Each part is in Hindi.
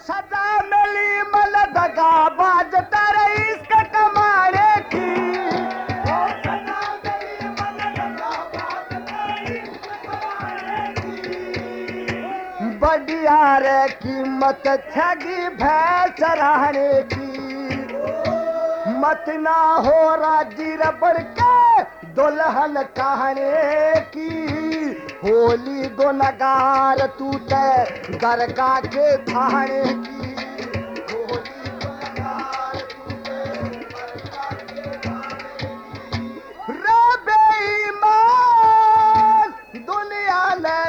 सजा मिली मन दगा बाज तेरे इश्क कमाने की। सजा मिली मन दगा बाज तेरे इश्क कमाने की। बढ़िया रे कीमत ठगी भैंस चराने की। मत ना हो राजी रबड़ के दुल्हन कहने की। होली दो नगार तू ते दरगाह के थाने की। होली दो नगार तू ते दरगाह के थाने की। रे बेईमान दुनिया ने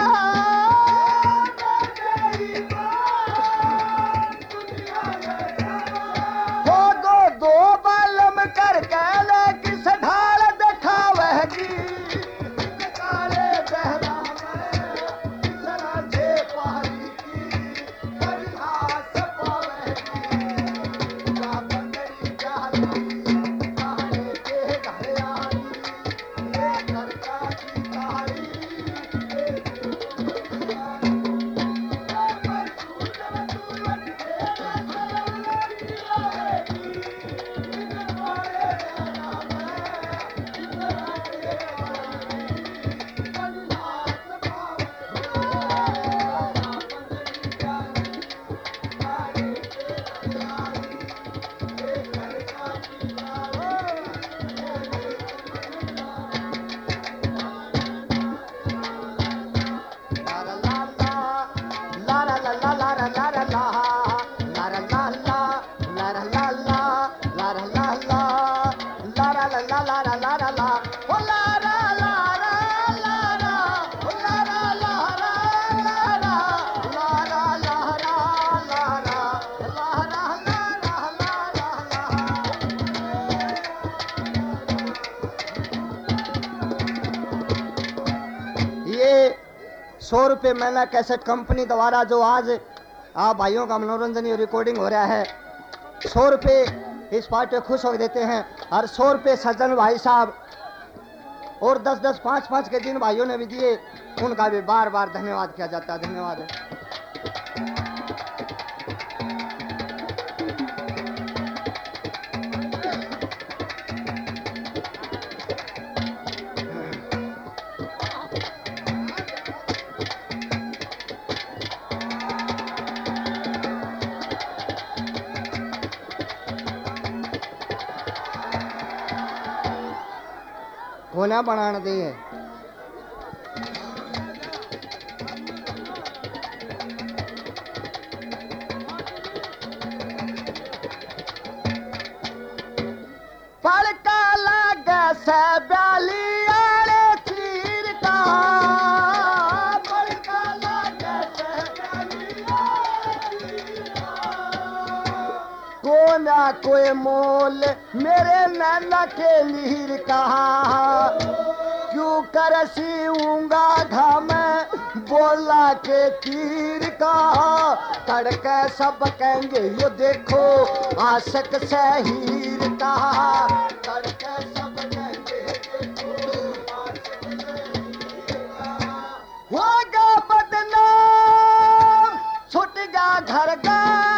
दो बालम कर कहले किस ढाल दिखावेगी। काले बहरा में जरा जे पहाड़ी की परिहास पावेगी। जा बंदरी जाली काले के घर आई ये घर का की कहानी। ये 100 रुपये महीना कैसेट कंपनी द्वारा जो आज आप भाइयों का मनोरंजन ये रिकॉर्डिंग हो रहा है, 100 रुपये इस पार्ट पे खुश हो देते हैं। और 100 रुपये सज्जन भाई साहब और 10-10 5-5 के जिन भाइयों ने भी दिए उनका भी बार बार धन्यवाद किया जाता है। धन्यवाद। होना बनाने दिए पड़का लगे से ब्याली आले चीर का। पड़का लगे से ब्याली आले चीर का। को ना कोई मोल मेरे नैना के लीर कहा। क्यों करसी ऊंगा घाम बोला के तीर का। तड़के सब कहेंगे यो देखो आशिक से हीर का। तड़के सब कहेंगे देखो आशिक से हीर का। होगा बदनाम छुट गया घर का।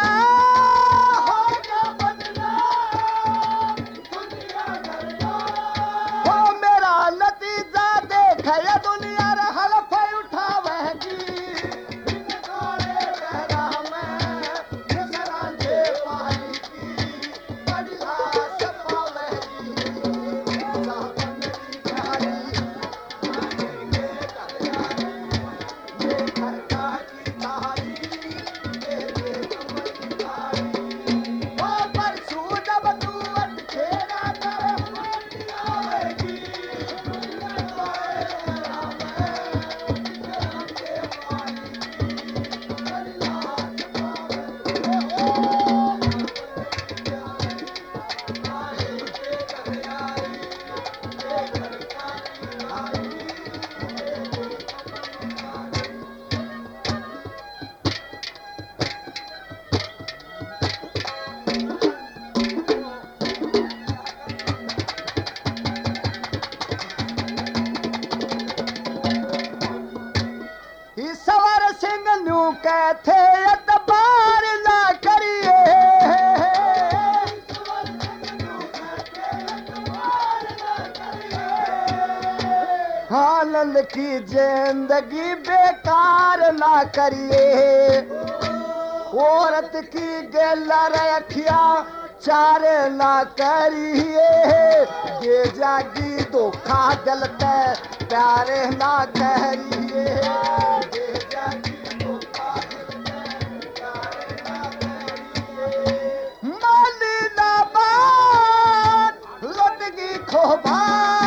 खया दुनिया रे हलफे उठावेगी। बहरा में जरा जे पानी की परिहास पावेगी। जा बंदरी जाली ये घर का की कहानी। कल की जिंदगी बेकार ना करिए, औरत की गेलर अखिया चार ना करिए, ये जागी धोखा दिल पे प्यार ना करिए, ये जागी धोखा दिल पे प्यार ना करिए। माली ना बात लुटगी खोबा,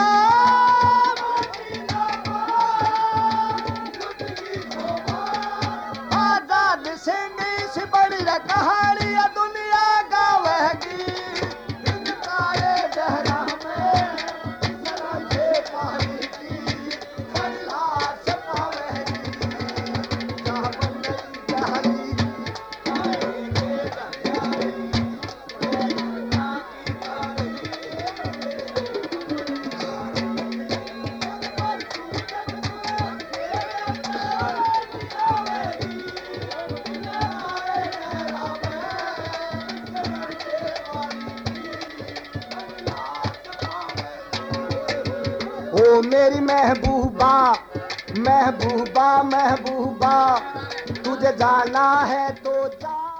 आजाद सिंह से बड़ी कहानी दुनिया गावेगी, इनका ये दहरा में सरहदे पानी की महिला से पावेगी, जहाँ बन गई कहानी ओ मेरी महबूबा महबूबा महबूबा, तुझे जाना है तो जा।